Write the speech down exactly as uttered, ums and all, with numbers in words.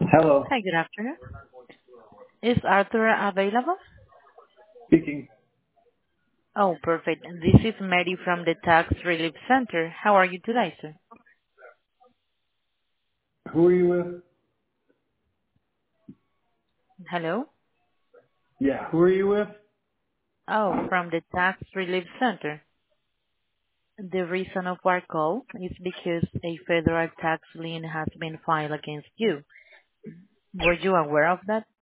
Hello. Hi, good afternoon. Is Arthur available? Speaking. Oh, perfect. This is Mary from the Tax Relief Center. How are you today, sir? Who are you with? Hello? Yeah. Who are you with? Oh, from the Tax Relief Center. The reason of our call is because a federal tax lien has been filed against you. Were you aware of that?